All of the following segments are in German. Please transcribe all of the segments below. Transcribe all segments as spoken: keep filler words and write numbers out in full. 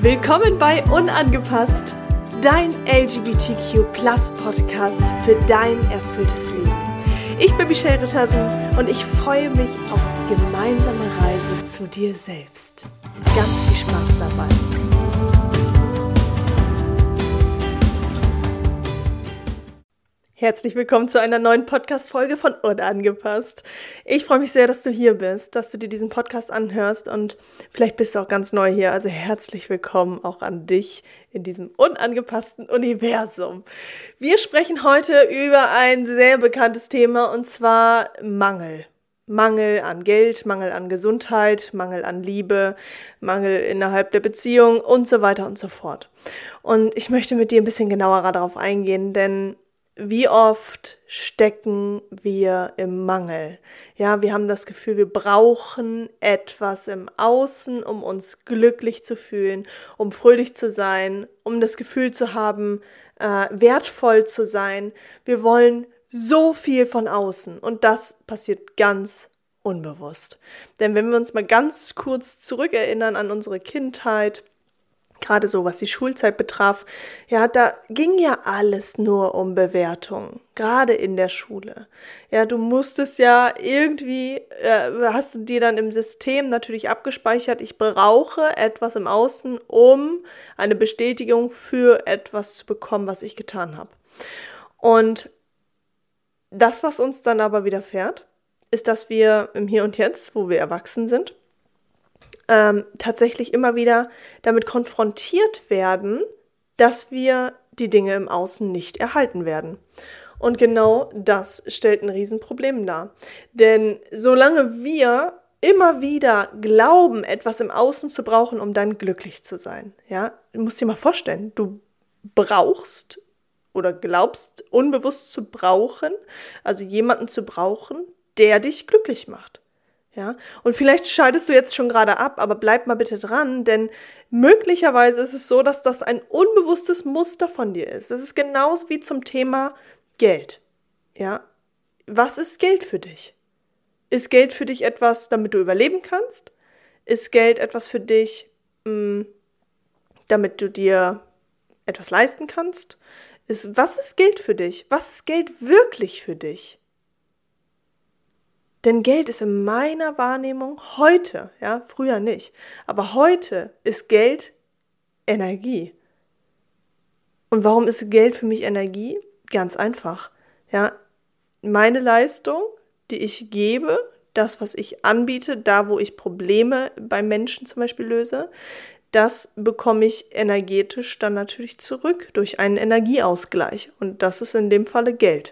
Willkommen bei Unangepasst, dein L G B T Q Plus Podcast für dein erfülltes Leben. Ich bin Michelle Rittersen und ich freue mich auf die gemeinsame Reise zu dir selbst. Ganz viel Spaß dabei. Herzlich willkommen zu einer neuen Podcast-Folge von Unangepasst. Ich freue mich sehr, dass du hier bist, dass du dir diesen Podcast anhörst und vielleicht bist du auch ganz neu hier. Also herzlich willkommen auch an dich in diesem unangepassten Universum. Wir sprechen heute über ein sehr bekanntes Thema und zwar Mangel. Mangel an Geld, Mangel an Gesundheit, Mangel an Liebe, Mangel innerhalb der Beziehung und so weiter und so fort. Und ich möchte mit dir ein bisschen genauer darauf eingehen, denn wie oft stecken wir im Mangel? Ja, wir haben das Gefühl, wir brauchen etwas im Außen, um uns glücklich zu fühlen, um fröhlich zu sein, um das Gefühl zu haben, äh, wertvoll zu sein. Wir wollen so viel von außen und das passiert ganz unbewusst. Denn wenn wir uns mal ganz kurz zurückerinnern an unsere Kindheit, gerade so, was die Schulzeit betraf, ja, da ging ja alles nur um Bewertung, gerade in der Schule. Ja, du musstest ja irgendwie, äh, hast du dir dann im System natürlich abgespeichert, ich brauche etwas im Außen, um eine Bestätigung für etwas zu bekommen, was ich getan habe. Und das, was uns dann aber widerfährt, ist, dass wir im Hier und Jetzt, wo wir erwachsen sind, Ähm, tatsächlich immer wieder damit konfrontiert werden, dass wir die Dinge im Außen nicht erhalten werden. Und genau das stellt ein Riesenproblem dar. Denn solange wir immer wieder glauben, etwas im Außen zu brauchen, um dann glücklich zu sein, ja, du musst dir mal vorstellen, du brauchst oder glaubst unbewusst zu brauchen, also jemanden zu brauchen, der dich glücklich macht. Ja, und vielleicht schaltest du jetzt schon gerade ab, aber bleib mal bitte dran, denn möglicherweise ist es so, dass das ein unbewusstes Muster von dir ist. Das ist genauso wie zum Thema Geld. Ja, was ist Geld für dich? Ist Geld für dich etwas, damit du überleben kannst? Ist Geld etwas für dich, mh, damit du dir etwas leisten kannst? Ist, was ist Geld für dich? Was ist Geld wirklich für dich? Denn Geld ist in meiner Wahrnehmung heute, ja, früher nicht, aber heute ist Geld Energie. Und warum ist Geld für mich Energie? Ganz einfach, ja, meine Leistung, die ich gebe, das, was ich anbiete, da, wo ich Probleme bei Menschen zum Beispiel löse, das bekomme ich energetisch dann natürlich zurück durch einen Energieausgleich. Und das ist in dem Falle Geld.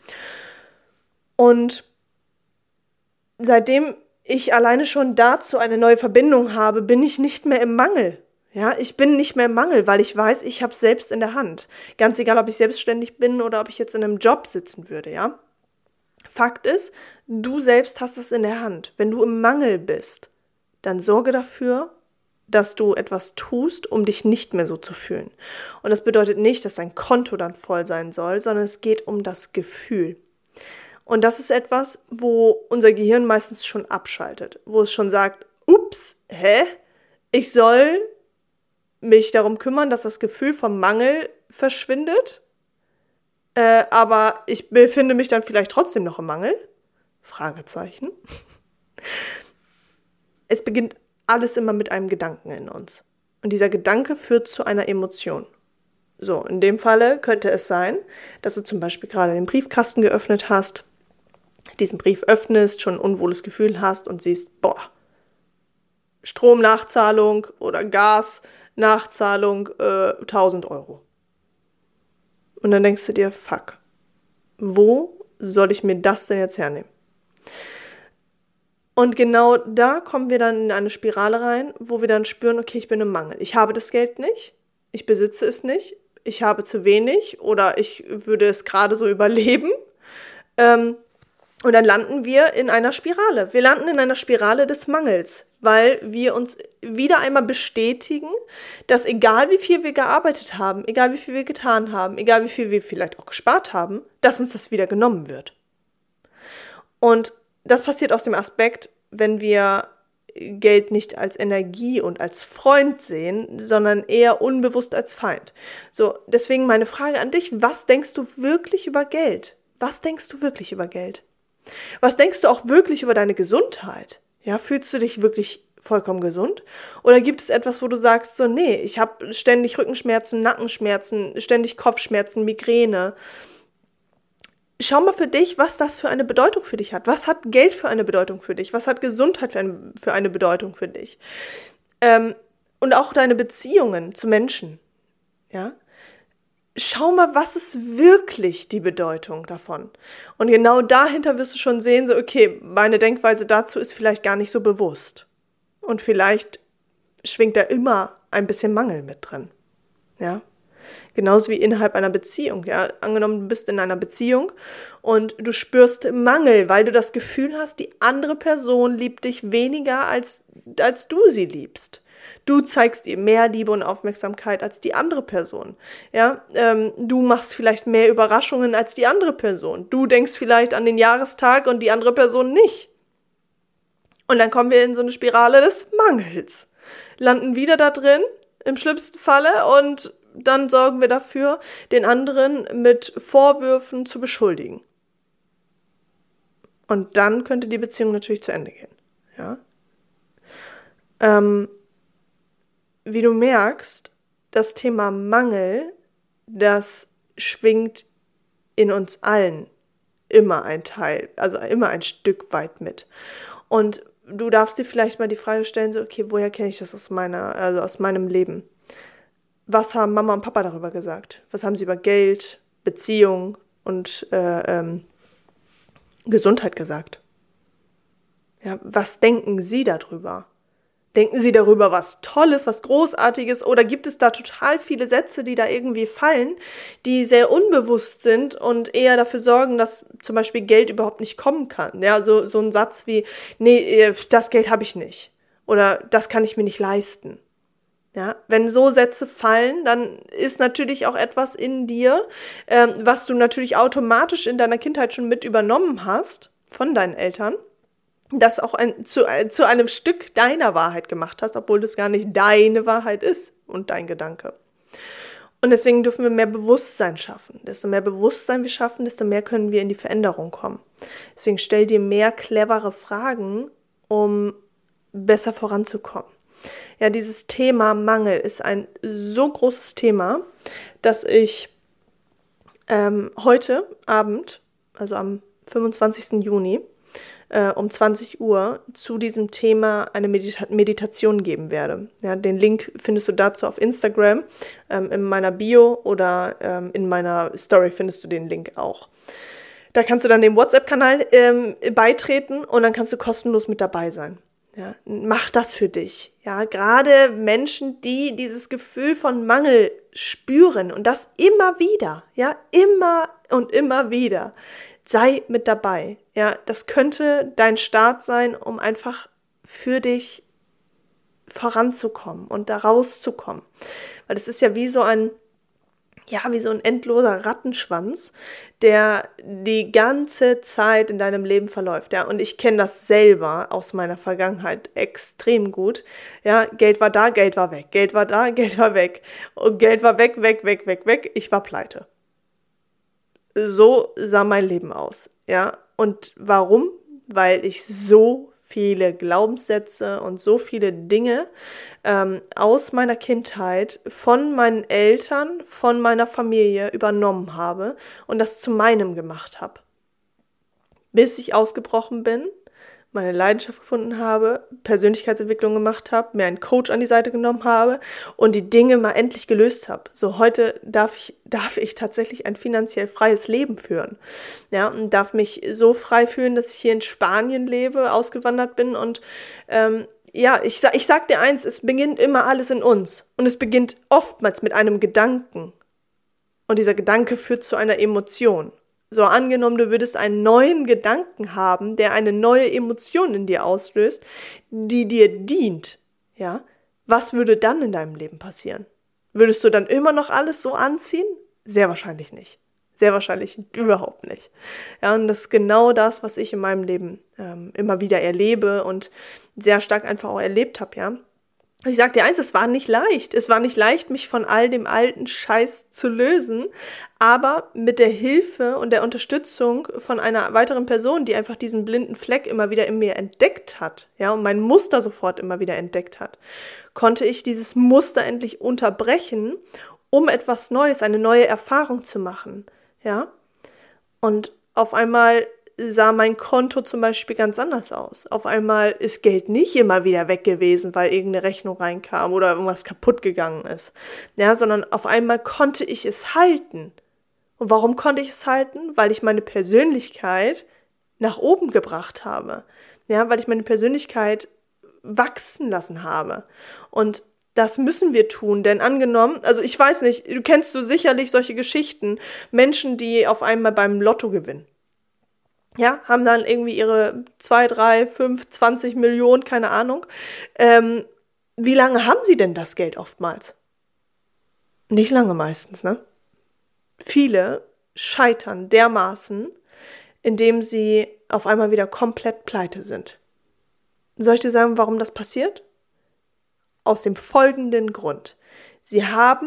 Und seitdem ich alleine schon dazu eine neue Verbindung habe, bin ich nicht mehr im Mangel. Ja, ich bin nicht mehr im Mangel, weil ich weiß, ich habe es selbst in der Hand. Ganz egal, ob ich selbstständig bin oder ob ich jetzt in einem Job sitzen würde, ja. Fakt ist, du selbst hast es in der Hand. Wenn du im Mangel bist, dann sorge dafür, dass du etwas tust, um dich nicht mehr so zu fühlen. Und das bedeutet nicht, dass dein Konto dann voll sein soll, sondern es geht um das Gefühl. Und das ist etwas, wo unser Gehirn meistens schon abschaltet, wo es schon sagt, ups, hä? Ich soll mich darum kümmern, dass das Gefühl vom Mangel verschwindet, äh, aber ich befinde mich dann vielleicht trotzdem noch im Mangel? Fragezeichen. Es beginnt alles immer mit einem Gedanken in uns. Und dieser Gedanke führt zu einer Emotion. So, in dem Falle könnte es sein, dass du zum Beispiel gerade den Briefkasten geöffnet hast, diesen Brief öffnest, schon ein unwohles Gefühl hast und siehst, boah, Stromnachzahlung oder Gasnachzahlung, äh, tausend Euro. Und dann denkst du dir, fuck, wo soll ich mir das denn jetzt hernehmen? Und genau da kommen wir dann in eine Spirale rein, wo wir dann spüren, okay, ich bin im Mangel. Ich habe das Geld nicht, ich besitze es nicht, ich habe zu wenig oder ich würde es gerade so überleben. Ähm, Und dann landen wir in einer Spirale. Wir landen in einer Spirale des Mangels, weil wir uns wieder einmal bestätigen, dass egal wie viel wir gearbeitet haben, egal wie viel wir getan haben, egal wie viel wir vielleicht auch gespart haben, dass uns das wieder genommen wird. Und das passiert aus dem Aspekt, wenn wir Geld nicht als Energie und als Freund sehen, sondern eher unbewusst als Feind. So, deswegen meine Frage an dich, was denkst du wirklich über Geld? Was denkst du wirklich über Geld? Was denkst du auch wirklich über deine Gesundheit? Ja, fühlst du dich wirklich vollkommen gesund? Oder gibt es etwas, wo du sagst, so, nee, ich habe ständig Rückenschmerzen, Nackenschmerzen, ständig Kopfschmerzen, Migräne. Schau mal für dich, was das für eine Bedeutung für dich hat. Was hat Geld für eine Bedeutung für dich? Was hat Gesundheit für eine, für eine Bedeutung für dich? Ähm, und auch deine Beziehungen zu Menschen. Ja? Schau mal, was ist wirklich die Bedeutung davon? Und genau dahinter wirst du schon sehen, so, okay, meine Denkweise dazu ist vielleicht gar nicht so bewusst. Und vielleicht schwingt da immer ein bisschen Mangel mit drin. Ja? Genauso wie innerhalb einer Beziehung. Ja? Angenommen, du bist in einer Beziehung und du spürst Mangel, weil du das Gefühl hast, die andere Person liebt dich weniger, als, als du sie liebst. Du zeigst ihr mehr Liebe und Aufmerksamkeit als die andere Person. Ja? Ähm, du machst vielleicht mehr Überraschungen als die andere Person. Du denkst vielleicht an den Jahrestag und die andere Person nicht. Und dann kommen wir in so eine Spirale des Mangels. Landen wieder da drin, im schlimmsten Falle, und dann sorgen wir dafür, den anderen mit Vorwürfen zu beschuldigen. Und dann könnte die Beziehung natürlich zu Ende gehen. Ja? Ähm, wie du merkst, das Thema Mangel, das schwingt in uns allen immer ein Teil, also immer ein Stück weit mit. Und du darfst dir vielleicht mal die Frage stellen, so, okay, woher kenne ich das aus meiner, also aus meinem Leben? Was haben Mama und Papa darüber gesagt? Was haben sie über Geld, Beziehung und äh, ähm, Gesundheit gesagt? Ja, was denken sie darüber? Denken sie darüber was Tolles, was Großartiges, oder gibt es da total viele Sätze, die da irgendwie fallen, die sehr unbewusst sind und eher dafür sorgen, dass zum Beispiel Geld überhaupt nicht kommen kann? Ja, so, so ein Satz wie, nee, das Geld habe ich nicht oder das kann ich mir nicht leisten. Ja, wenn so Sätze fallen, dann ist natürlich auch etwas in dir, ähm, was du natürlich automatisch in deiner Kindheit schon mit übernommen hast von deinen Eltern, das auch ein, zu, äh, zu einem Stück deiner Wahrheit gemacht hast, obwohl das gar nicht deine Wahrheit ist und dein Gedanke. Und deswegen dürfen wir mehr Bewusstsein schaffen. Desto mehr Bewusstsein wir schaffen, desto mehr können wir in die Veränderung kommen. Deswegen stell dir mehr clevere Fragen, um besser voranzukommen. Ja, dieses Thema Mangel ist ein so großes Thema, dass ich ähm, heute Abend, also am fünfundzwanzigsten Juni, äh, um zwanzig Uhr zu diesem Thema eine Medita- Meditation geben werde. Ja, den Link findest du dazu auf Instagram, ähm, in meiner Bio oder ähm, in meiner Story findest du den Link auch. Da kannst du dann dem WhatsApp-Kanal ähm, beitreten und dann kannst du kostenlos mit dabei sein. Ja, mach das für dich. Ja, gerade Menschen, die dieses Gefühl von Mangel spüren und das immer wieder, ja, immer und immer wieder. Sei mit dabei. Ja, das könnte dein Start sein, um einfach für dich voranzukommen und da rauszukommen. Weil es ist ja wie so ein Ja, wie so ein endloser Rattenschwanz, der die ganze Zeit in deinem Leben verläuft. Ja, und ich kenne das selber aus meiner Vergangenheit extrem gut. Ja, Geld war da, Geld war weg. Geld war da, Geld war weg. Und Geld war weg, weg, weg, weg, weg. Ich war pleite. So sah mein Leben aus. Ja, und warum? Weil ich so viele Glaubenssätze und so viele Dinge ähm, aus meiner Kindheit von meinen Eltern, von meiner Familie übernommen habe und das zu meinem gemacht habe. Bis ich ausgebrochen bin, meine Leidenschaft gefunden habe, Persönlichkeitsentwicklung gemacht habe, mir einen Coach an die Seite genommen habe und die Dinge mal endlich gelöst habe. So, heute darf ich, darf ich tatsächlich ein finanziell freies Leben führen. Ja, und darf mich so frei fühlen, dass ich hier in Spanien lebe, ausgewandert bin und ähm, ja, ich, ich sag dir eins, es beginnt immer alles in uns und es beginnt oftmals mit einem Gedanken und dieser Gedanke führt zu einer Emotion. So, angenommen, du würdest einen neuen Gedanken haben, der eine neue Emotion in dir auslöst, die dir dient, ja, was würde dann in deinem Leben passieren? Würdest du dann immer noch alles so anziehen? Sehr wahrscheinlich nicht. Sehr wahrscheinlich überhaupt nicht. Ja, und das ist genau das, was ich in meinem Leben ähm, immer wieder erlebe und sehr stark einfach auch erlebt habe, ja. Ich sag dir eins, es war nicht leicht. Es war nicht leicht, mich von all dem alten Scheiß zu lösen, aber mit der Hilfe und der Unterstützung von einer weiteren Person, die einfach diesen blinden Fleck immer wieder in mir entdeckt hat, ja, und mein Muster sofort immer wieder entdeckt hat, konnte ich dieses Muster endlich unterbrechen, um etwas Neues, eine neue Erfahrung zu machen, ja. Und auf einmal sah mein Konto zum Beispiel ganz anders aus. Auf einmal ist Geld nicht immer wieder weg gewesen, weil irgendeine Rechnung reinkam oder irgendwas kaputt gegangen ist. Ja, sondern auf einmal konnte ich es halten. Und warum konnte ich es halten? Weil ich meine Persönlichkeit nach oben gebracht habe. Ja, weil ich meine Persönlichkeit wachsen lassen habe. Und das müssen wir tun, denn angenommen, also ich weiß nicht, du kennst du sicherlich solche Geschichten, Menschen, die auf einmal beim Lotto gewinnen. Ja, haben dann irgendwie ihre zwei, drei, fünf, zwanzig Millionen, keine Ahnung. Ähm, wie lange haben sie denn das Geld oftmals? Nicht lange meistens, ne? Viele scheitern dermaßen, indem sie auf einmal wieder komplett pleite sind. Soll ich dir sagen, warum das passiert? Aus dem folgenden Grund. Sie haben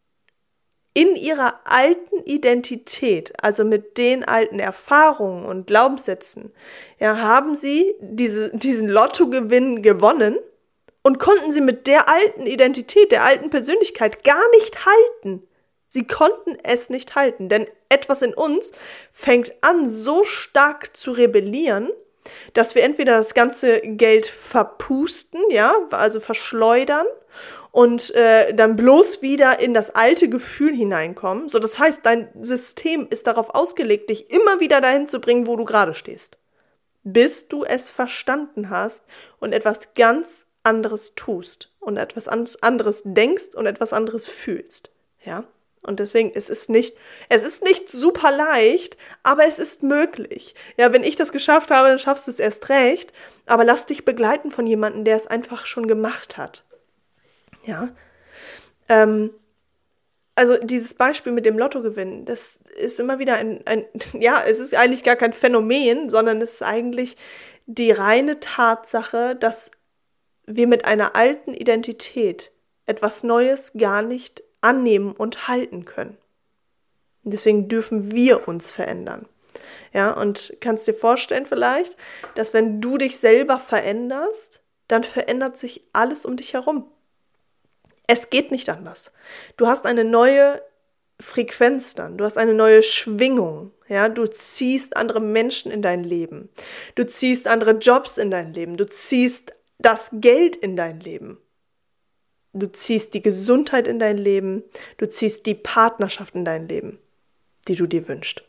in ihrer alten Identität, also mit den alten Erfahrungen und Glaubenssätzen, ja, haben sie diese, diesen Lottogewinn gewonnen und konnten sie mit der alten Identität, der alten Persönlichkeit gar nicht halten. Sie konnten es nicht halten, denn etwas in uns fängt an, so stark zu rebellieren, dass wir entweder das ganze Geld verpusten, ja, also verschleudern und äh, dann bloß wieder in das alte Gefühl hineinkommen. So, das heißt, dein System ist darauf ausgelegt, dich immer wieder dahin zu bringen, wo du gerade stehst, bis du es verstanden hast und etwas ganz anderes tust und etwas anderes denkst und etwas anderes fühlst, ja. Und deswegen, es ist nicht, es ist nicht super leicht, aber es ist möglich. Ja, wenn ich das geschafft habe, dann schaffst du es erst recht. Aber lass dich begleiten von jemandem, der es einfach schon gemacht hat. Ja. Ähm, also dieses Beispiel mit dem Lottogewinn, das ist immer wieder ein, ein, ja, es ist eigentlich gar kein Phänomen, sondern es ist eigentlich die reine Tatsache, dass wir mit einer alten Identität etwas Neues gar nicht annehmen und halten können. Deswegen dürfen wir uns verändern. Ja, und kannst dir vorstellen vielleicht, dass wenn du dich selber veränderst, dann verändert sich alles um dich herum. Es geht nicht anders. Du hast eine neue Frequenz dann, du hast eine neue Schwingung. Ja, du ziehst andere Menschen in dein Leben. Du ziehst andere Jobs in dein Leben. Du ziehst das Geld in dein Leben. Du ziehst die Gesundheit in dein Leben, du ziehst die Partnerschaft in dein Leben, die du dir wünschst.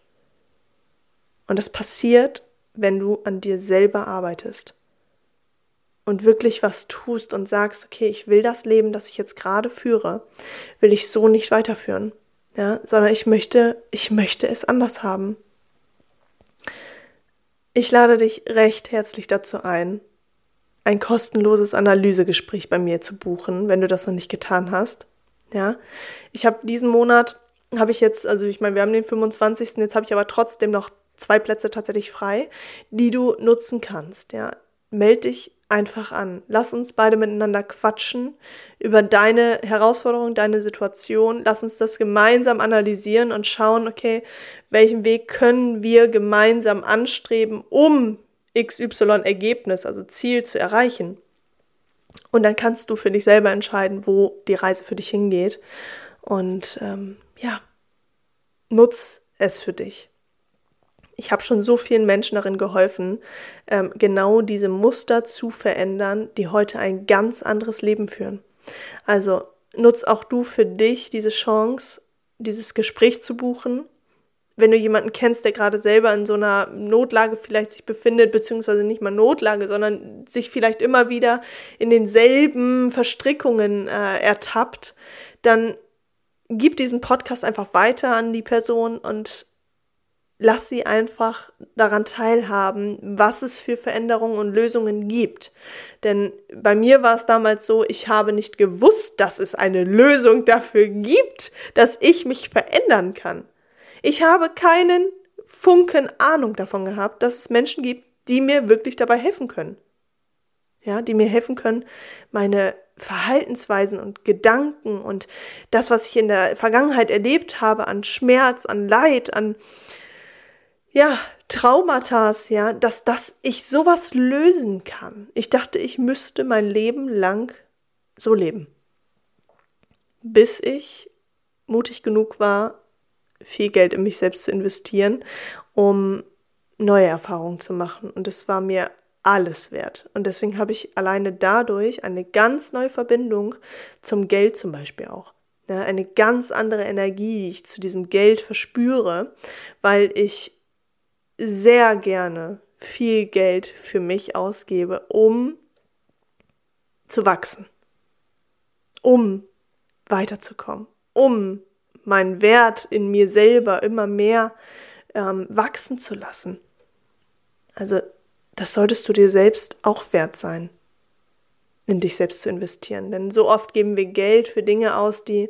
Und das passiert, wenn du an dir selber arbeitest und wirklich was tust und sagst, okay, ich will das Leben, das ich jetzt gerade führe, will ich so nicht weiterführen, ja, sondern ich möchte, ich möchte es anders haben. Ich lade dich recht herzlich dazu ein, ein kostenloses Analysegespräch bei mir zu buchen, wenn du das noch nicht getan hast. Ja, ich habe diesen Monat, habe ich jetzt, also ich meine, wir haben den fünfundzwanzigsten Jetzt habe ich aber trotzdem noch zwei Plätze tatsächlich frei, die du nutzen kannst. Ja, meld dich einfach an. Lass uns beide miteinander quatschen über deine Herausforderung, deine Situation. Lass uns das gemeinsam analysieren und schauen, okay, welchen Weg können wir gemeinsam anstreben, um X Y-Ergebnis, also Ziel zu erreichen. Und dann kannst du für dich selber entscheiden, wo die Reise für dich hingeht. Und ähm, ja, nutz es für dich. Ich habe schon so vielen Menschen darin geholfen, ähm, genau diese Muster zu verändern, die heute ein ganz anderes Leben führen. Also nutz auch du für dich diese Chance, dieses Gespräch zu buchen. Wenn du jemanden kennst, der gerade selber in so einer Notlage vielleicht sich befindet, beziehungsweise nicht mal Notlage, sondern sich vielleicht immer wieder in denselben Verstrickungen äh, ertappt, dann gib diesen Podcast einfach weiter an die Person und lass sie einfach daran teilhaben, was es für Veränderungen und Lösungen gibt. Denn bei mir war es damals so, ich habe nicht gewusst, dass es eine Lösung dafür gibt, dass ich mich verändern kann. Ich habe keinen Funken Ahnung davon gehabt, dass es Menschen gibt, die mir wirklich dabei helfen können. Ja, die mir helfen können, meine Verhaltensweisen und Gedanken und das, was ich in der Vergangenheit erlebt habe, an Schmerz, an Leid, an ja, Traumata, ja, dass, dass ich sowas lösen kann. Ich dachte, ich müsste mein Leben lang so leben. Bis ich mutig genug war, viel Geld in mich selbst zu investieren, um neue Erfahrungen zu machen. Und es war mir alles wert. Und deswegen habe ich alleine dadurch eine ganz neue Verbindung zum Geld zum Beispiel auch. Ja, eine ganz andere Energie, die ich zu diesem Geld verspüre, weil ich sehr gerne viel Geld für mich ausgebe, um zu wachsen, um weiterzukommen, um meinen Wert in mir selber immer mehr ähm, wachsen zu lassen. Also das solltest du dir selbst auch wert sein, in dich selbst zu investieren. Denn so oft geben wir Geld für Dinge aus, die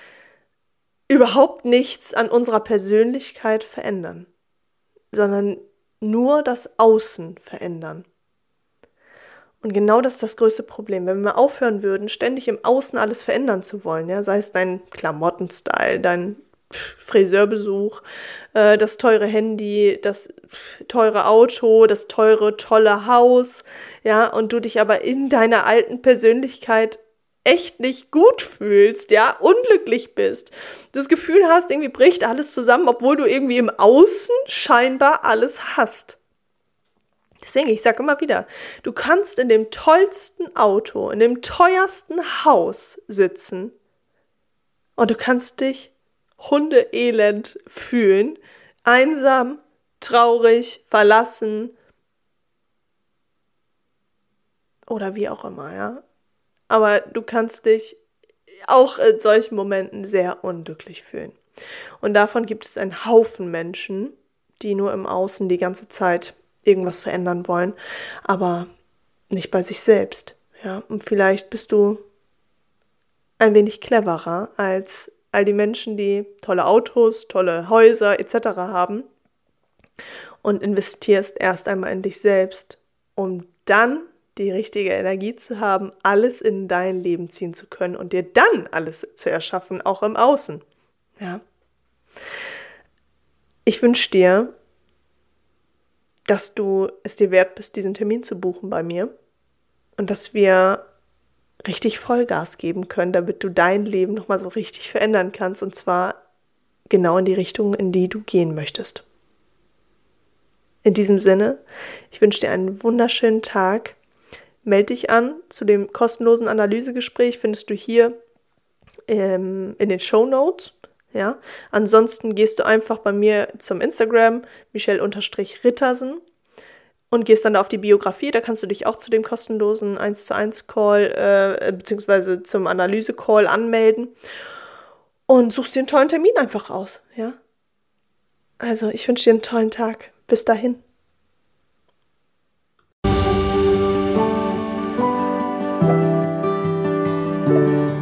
überhaupt nichts an unserer Persönlichkeit verändern, sondern nur das Außen verändern. Und genau das ist das größte Problem. Wenn wir mal aufhören würden, ständig im Außen alles verändern zu wollen, ja, sei es dein Klamottenstyle, dein Friseurbesuch, äh, das teure Handy, das teure Auto, das teure, tolle Haus, ja, und du dich aber in deiner alten Persönlichkeit echt nicht gut fühlst, ja, unglücklich bist, du das Gefühl hast, irgendwie bricht alles zusammen, obwohl du irgendwie im Außen scheinbar alles hast. Deswegen, ich sage immer wieder, du kannst in dem tollsten Auto, in dem teuersten Haus sitzen und du kannst dich hundeelend fühlen, einsam, traurig, verlassen oder wie auch immer, ja. Aber du kannst dich auch in solchen Momenten sehr unglücklich fühlen. Und davon gibt es einen Haufen Menschen, die nur im Außen die ganze Zeit irgendwas verändern wollen, aber nicht bei sich selbst. Ja? Und vielleicht bist du ein wenig cleverer als all die Menschen, die tolle Autos, tolle Häuser et cetera haben und investierst erst einmal in dich selbst, um dann die richtige Energie zu haben, alles in dein Leben ziehen zu können und dir dann alles zu erschaffen, auch im Außen. Ja. Ich wünsche dir, dass du es dir wert bist, diesen Termin zu buchen bei mir und dass wir richtig Vollgas geben können, damit du dein Leben nochmal so richtig verändern kannst und zwar genau in die Richtung, in die du gehen möchtest. In diesem Sinne, ich wünsche dir einen wunderschönen Tag. Melde dich an zu dem kostenlosen Analysegespräch, findest du hier ähm, in den Shownotes. Ja? Ansonsten gehst du einfach bei mir zum Instagram, Michelle-Rittersen und gehst dann da auf die Biografie, da kannst du dich auch zu dem kostenlosen eins zu eins Call äh, beziehungsweise zum Analyse-Call anmelden und suchst dir einen tollen Termin einfach aus. Ja? Also ich wünsche dir einen tollen Tag. Bis dahin. Thank you.